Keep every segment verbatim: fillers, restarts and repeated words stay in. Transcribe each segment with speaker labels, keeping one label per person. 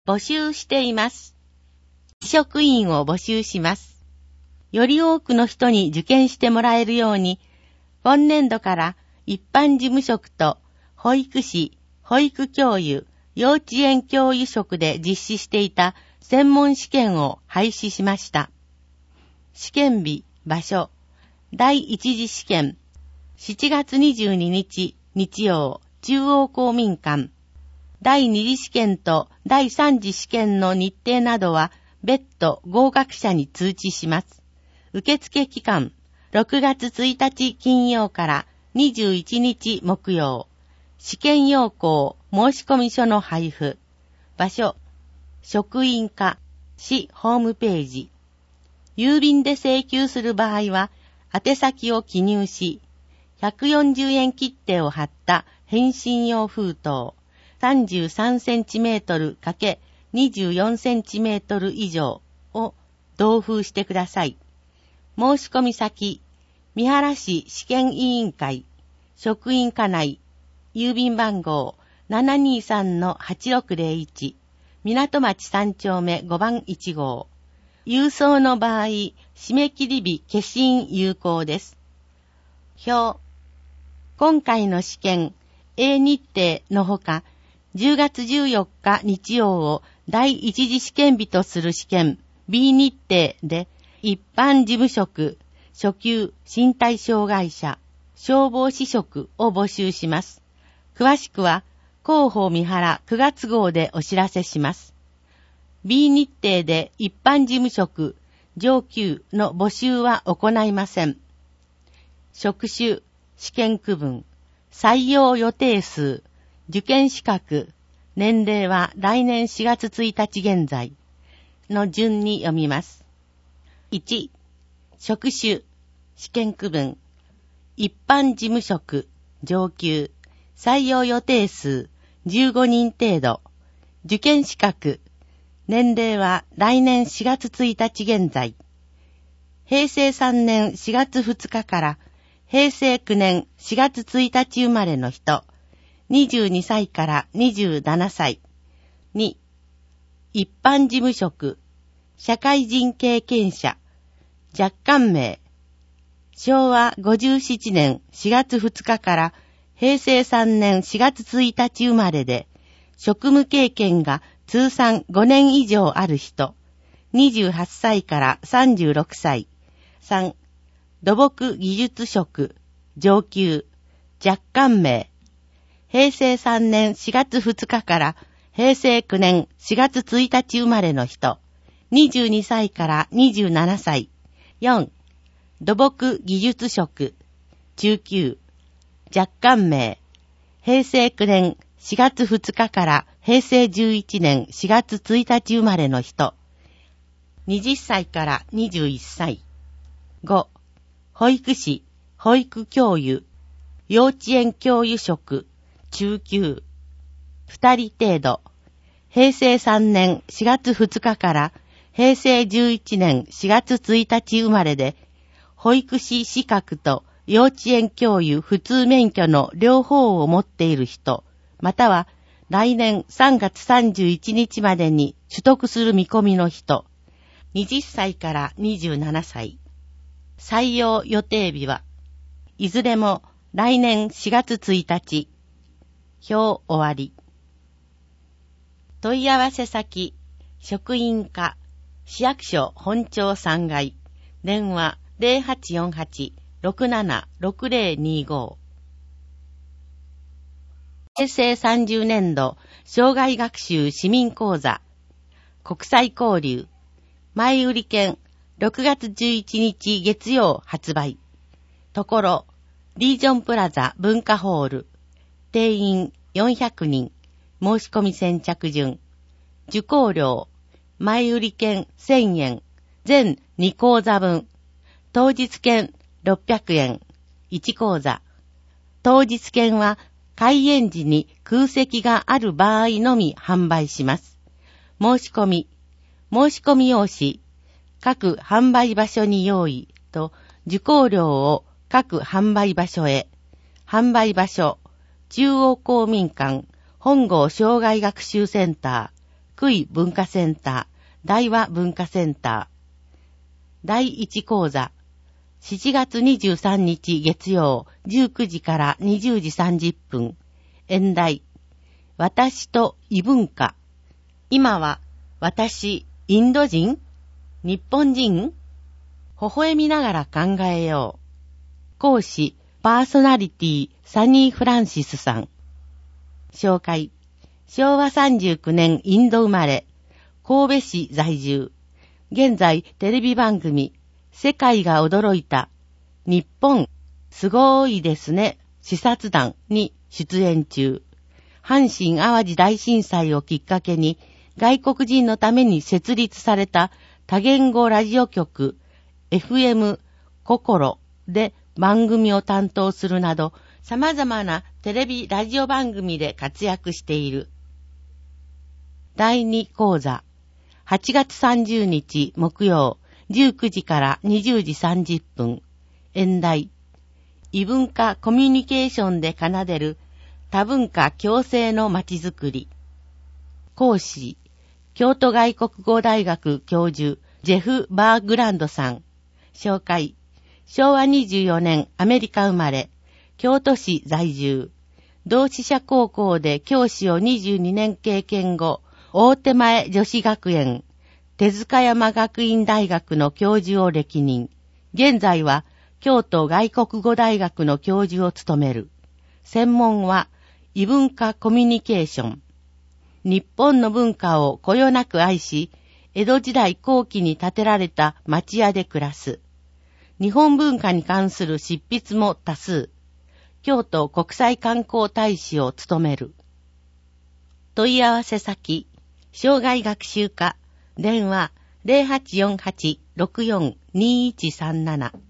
Speaker 1: 募集しています。職員を募集します。より多くの人に受験してもらえるように、今年度から一般事務職と保育士、保育教諭、幼稚園教諭職で実施していた専門試験を廃止しました。試験日、場所、第一次試験、しちがつにじゅうににち日曜、中央公民館。第二次試験と第三次試験の日程などは別途合格者に通知します。受付期間、ろくがつついたち金曜からにじゅういちにち木曜。試験要項申込書の配布。場所、職員課、市ホームページ。郵便で請求する場合は、宛先を記入し、ひゃくよんじゅうえん切手を貼った返信用封筒、さんじゅうさんセンチメートル ×にじゅうよんセンチメートル 以上を同封してください。申し込み先、三原市試験委員会、職員課内、郵便番号 ななにさんのはちろくぜろいち、港町さんちょうめごばんいちごう。郵送の場合、締め切り日消印有効です。表。今回の試験、A 日程のほか、じゅうがつじゅうよっか日曜を第一次試験日とする試験、B 日程で、一般事務職、初級身体障害者、消防士職を募集します。詳しくは、広報三原くがつ号でお知らせします。B 日程で一般事務職、上級の募集は行いません。職種、試験区分、採用予定数、受験資格、年齢は来年しがつついたち現在の順に読みます。いち、職種、試験区分、一般事務職、上級、採用予定数、じゅうごにん程度、受験資格、年齢は来年しがつついたち現在。へいせいさんねんしがつふつかからへいせいきゅうねんしがつついたち生まれの人、にじゅうにさいからにじゅうななさい。に、一般事務職、社会人経験者、若干名、しょうわごじゅうななねんしがつふつかからへいせいさんねんしがつついたち生まれで、職務経験が通算ごねん以上ある人、にじゅうはっさいからさんじゅうろくさい。さん、土木技術職、上級、若干名、へいせいさんねんしがつふつかからへいせいきゅうねんしがつついたち生まれの人、にじゅうにさいからにじゅうななさい。よん、土木技術職、中級、若干名、へいせいきゅうねんしがつふつかからへいせいじゅういちねんしがつついたち生まれの人、はたちからにじゅういっさい。ご、保育士、保育教諭、幼稚園教諭職、中級、ふたり程度、へいせいさんねんしがつふつかからへいせいじゅういちねんしがつついたち生まれで、保育士資格と幼稚園教諭普通免許の両方を持っている人、または来年さんがつさんじゅういちにちまでに取得する見込みの人、はたちからにじゅうななさい。採用予定日は、いずれも来年しがつついたち。表終わり。問い合わせ先、職員課、市役所本庁さんがい、電話 ゼロはちよんはち ろくなな ろくゼロにご。へいせいさんじゅうねんど障害学習市民講座、国際交流、前売り券ろくがつじゅういちにち月曜発売。ところ、リージョンプラザ文化ホール、定員よんひゃくにん、申し込み先着順。受講料、前売り券せんえん、全に講座分。当日券ろっぴゃくえん、いち講座。当日券は開演時に空席がある場合のみ販売します。申し込み、申し込み用紙、各販売場所に用意と受講料を各販売場所へ。販売場所、中央公民館、本郷障害学習センター、 福井文化センター、大和文化センター。だいいち講座、しちがつにじゅうさんにち月曜じゅうくじからにじゅうじさんじゅっぷん。演題、私と異文化。今は私、インド人？日本人？微笑みながら考えよう。講師、パーソナリティ、サニー・フランシスさん。紹介。しょうわさんじゅうきゅうねんインド生まれ、神戸市在住。現在テレビ番組、世界が驚いた、日本、すごいですね、視察団に出演中。阪神淡路大震災をきっかけに、外国人のために設立された多言語ラジオ局、エフエム 心で番組を担当するなど、様々なテレビラジオ番組で活躍している。だいに講座、はちがつさんじゅうにち木曜じゅうくじからにじゅうじさんじゅっぷん。演題、異文化コミュニケーションで奏でる多文化共生のまちづくり。講師、京都外国語大学教授ジェフ・バーグランドさん。紹介。しょうわにじゅうよねんアメリカ生まれ、京都市在住。同志社高校で教師をにじゅうにねん経験後、大手前女子学園、手塚山学院大学の教授を歴任。現在は京都外国語大学の教授を務める。専門は異文化コミュニケーション。日本の文化をこよなく愛し、江戸時代後期に建てられた町屋で暮らす。日本文化に関する執筆も多数。京都国際観光大使を務める。問い合わせ先、障害学習課、電話 ゼロはちよんはち ろくよん にいちさんなな。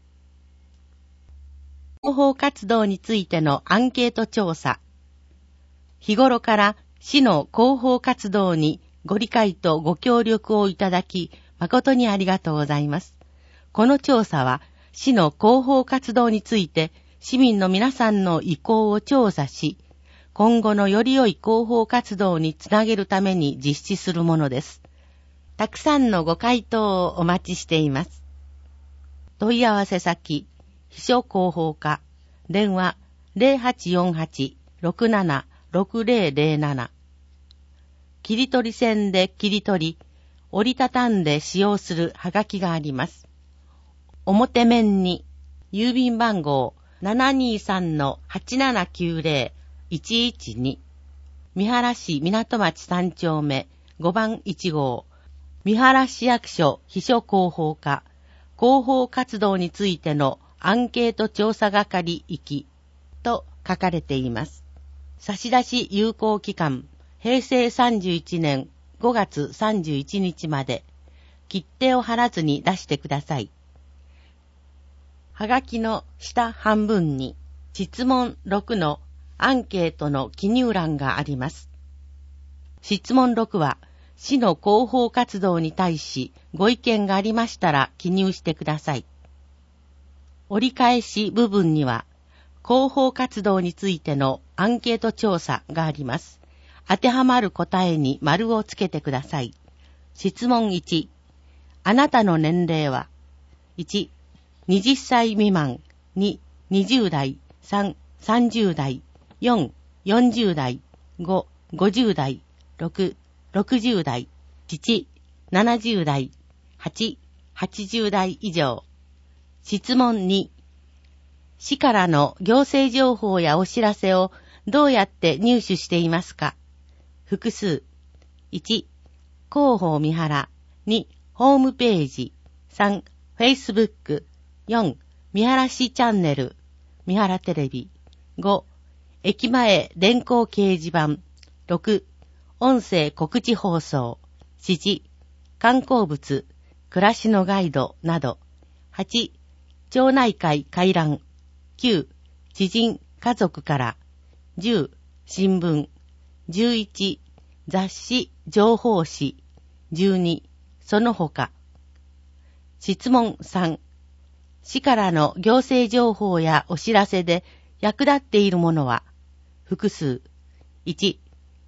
Speaker 1: 広報活動についてのアンケート調査。日頃から市の広報活動にご理解とご協力をいただき、誠にありがとうございます。この調査は、市の広報活動について、市民の皆さんの意向を調査し、今後のより良い広報活動につなげるために実施するものです。たくさんのご回答をお待ちしています。問い合わせ先、秘書広報課、電話 ゼロはちよんはち ろくなな ろくゼロゼロなな。切り取り線で切り取り、折りたたんで使用するはがきがあります。表面に、郵便番号 ななにさん はちななきゅうゼロ いちいちに、三原市港町さんちょうめごばんいちごう、三原市役所秘書広報課、広報活動についてのアンケート調査係行きと書かれています。差出有効期間、へいせいさんじゅういちねんごがつさんじゅういちにちまで、切手を貼らずに出してください。はがきの下半分に質問ろくのアンケートの記入欄があります。質問ろくは、市の広報活動に対しご意見がありましたら記入してください。折り返し部分には、広報活動についてのアンケート調査があります。当てはまる答えに丸をつけてください。質問いち、あなたの年齢は、いち、はたち未満、に、にじゅう代、さん、さんじゅう代、よん、よんじゅう代、ご、ごじゅう代、ろく、ろくじゅう代、なな、ななじゅう代、はち、はちじゅう代以上。質問に、市からの行政情報やお知らせをどうやって入手していますか？複数。いち、広報三原。に、ホームページ。さん、フェイスブック。よん、三原市チャンネル。三原テレビ。ご、駅前電光掲示板。ろく、音声告知放送。なな、観光物、暮らしのガイドなど。はち、町内会回覧。きゅう、知人、家族から。じゅう、新聞。じゅういち、雑誌、情報誌。じゅうに、その他。質問さん、市からの行政情報やお知らせで役立っているものは、複数。いち、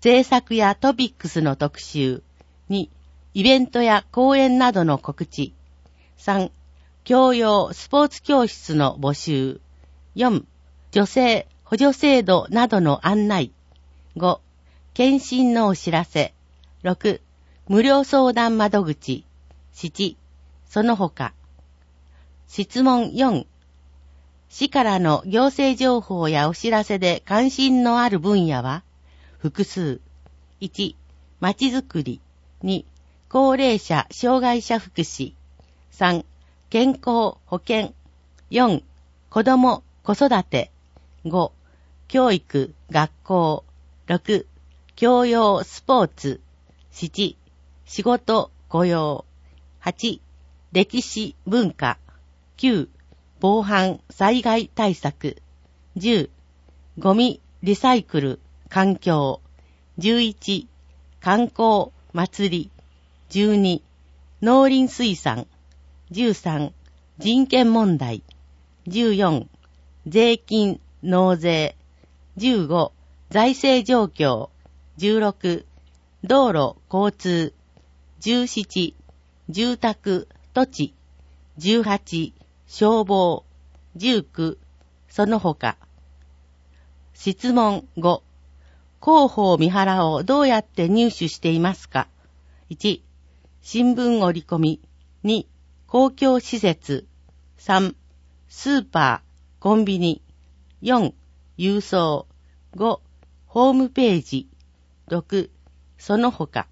Speaker 1: 制作やトピックスの特集。に、イベントや講演などの告知。さん、教養スポーツ教室の募集。よん、女性補助制度などの案内。ご、検診のお知らせ。ろく、無料相談窓口。なな、その他。質問よん、市からの行政情報やお知らせで関心のある分野は、複数。いち、まちづくり。に、高齢者障害者福祉。さん、健康保険。よん、子ども子育て。ご、教育学校。ろく、教養スポーツ。なな、仕事雇用。はち、歴史文化。きゅう、防犯災害対策。じゅう、ゴミリサイクル環境。じゅういち、観光祭り。じゅうに、農林水産。じゅうさん、人権問題。じゅうよん、税金納税。じゅうご、財政状況。じゅうろく、道路交通。じゅうなな、住宅土地。じゅうはち、消防。じゅうきゅう、その他。質問ご、広報見原をどうやって入手していますか？いち、新聞折り込み。に、公共施設。さん、スーパー、コンビニ。よん、郵送。ご、ホームページ。ろく、その他。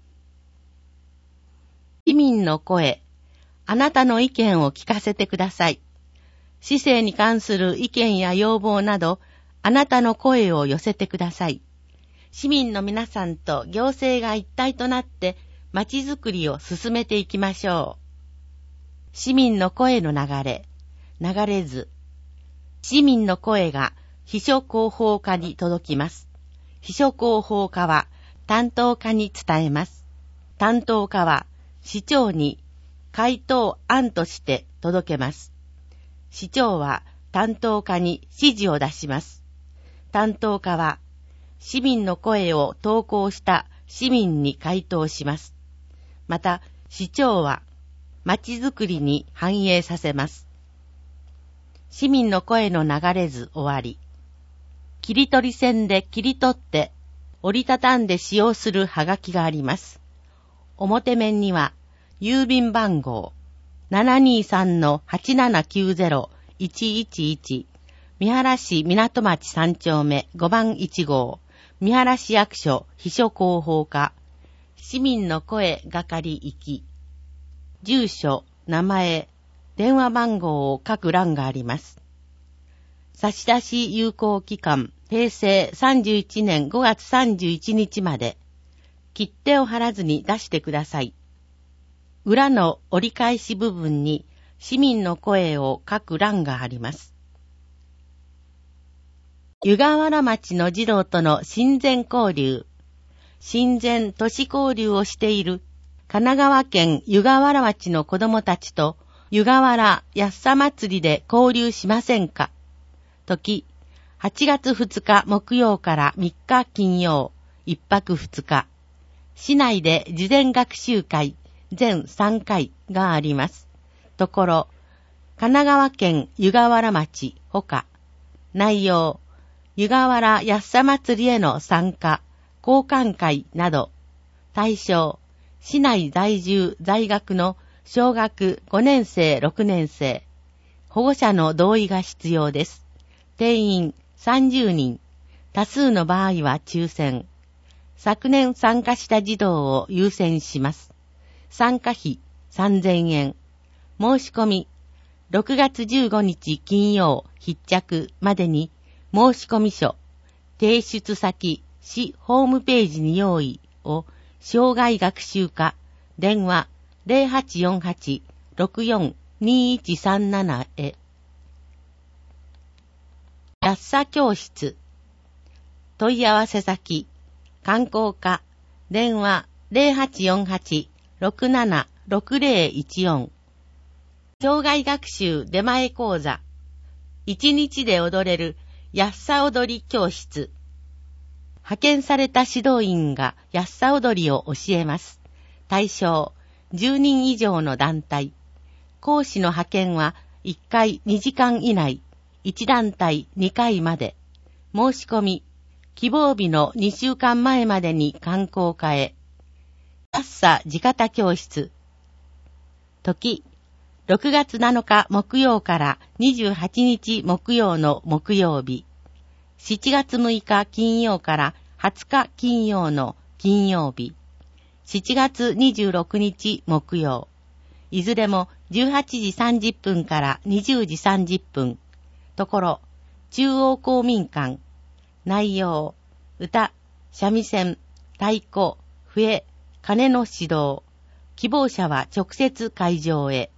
Speaker 1: 市民の声。あなたの意見を聞かせてください。市政に関する意見や要望など、あなたの声を寄せてください。市民の皆さんと行政が一体となってまちづくりを進めていきましょう。市民の声の流れ、流れ図。市民の声が秘書広報課に届きます。秘書広報課は担当課に伝えます。担当課は市長に回答案として届けます。市長は担当課に指示を出します。担当課は市民の声を投稿した市民に回答します。また、市長はまちづくりに反映させます。市民の声の流れ図終わり。切り取り線で切り取って折りたたんで使用するはがきがあります。表面には郵便番号 ななにさんのはちななきゅうぜろいちいちいち 三原市港町さん丁目ごばんいち号三原市役所秘書広報課市民の声係行き住所、名前、電話番号を書く欄があります。差出有効期間平成さんじゅういちねんごがつさんじゅういちにちまで切手を貼らずに出してください。裏の折り返し部分に市民の声を書く欄があります。湯河原町の児童との親善交流、親善都市交流をしている神奈川県湯河原町の子どもたちと湯河原やっさ祭りで交流しませんか？時、はちがつふつか木曜からみっか金曜、いっぱくふつか。市内で事前学習会全さんかいがあります。ところ、神奈川県湯河原町ほか、内容、湯河原やっさ祭りへの参加、交換会など、対象、市内在住在学の小学ごねんせいろくねんせい、保護者の同意が必要です。定員さんじゅうにん、多数の場合は抽選。昨年参加した児童を優先します。参加費さんぜんえん。申し込み、ろくがつじゅうごにち金曜必着までに申し込み書、提出先、市ホームページに用意を障害学習課、電話 ゼロはちよんはち ろくよん にいちさんなな へ。やっさ教室。問い合わせ先、観光課、電話 ゼロはちよんはち ろくなな ろくぜろいちよん。障害学習出前講座。一日で踊れるやっさ踊り教室。 派遣された指導員が安さ踊りを教えます。対象、じゅうにん以上の団体。講師の派遣はいっかいにじかん以内、いち団体にかいまで。申し込み、希望日のにしゅうかんまえまでに観光課へ。安さ地方教室。時、ろくがつなのか木曜からにじゅうはちにち木曜の木曜日。しちがつむいか金曜からはつか金曜の金曜日。しちがつにじゅうろくにち木曜。いずれもじゅうはちじさんじゅっぷんからにじゅうじさんじゅっぷん。ところ、中央公民館。内容、歌、三味線、太鼓、笛、鐘の指導。希望者は直接会場へ。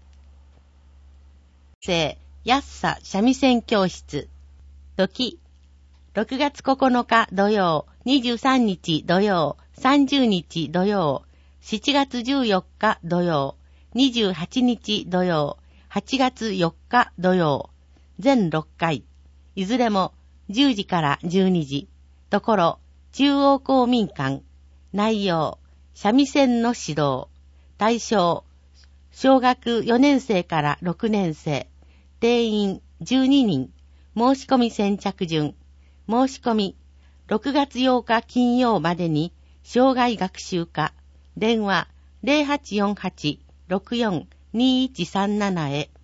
Speaker 1: 生、安さ三味線教室。時、ろくがつここのか土曜、にじゅうさんにち土曜、さんじゅうにち土曜、しちがつじゅうよっか土曜、にじゅうはちにち土曜、はちがつよっか土曜、全ろっかい、いずれもじゅうじからじゅうにじ、ところ、中央公民館、内容、三味線の指導、対象、小学よねんせいからろくねんせい、定員じゅうににん、申し込み先着順、申し込み、ろくがつようか金曜までに、障害学習課、電話 ゼロはちよんはち ろくよん にいちさんなな へ。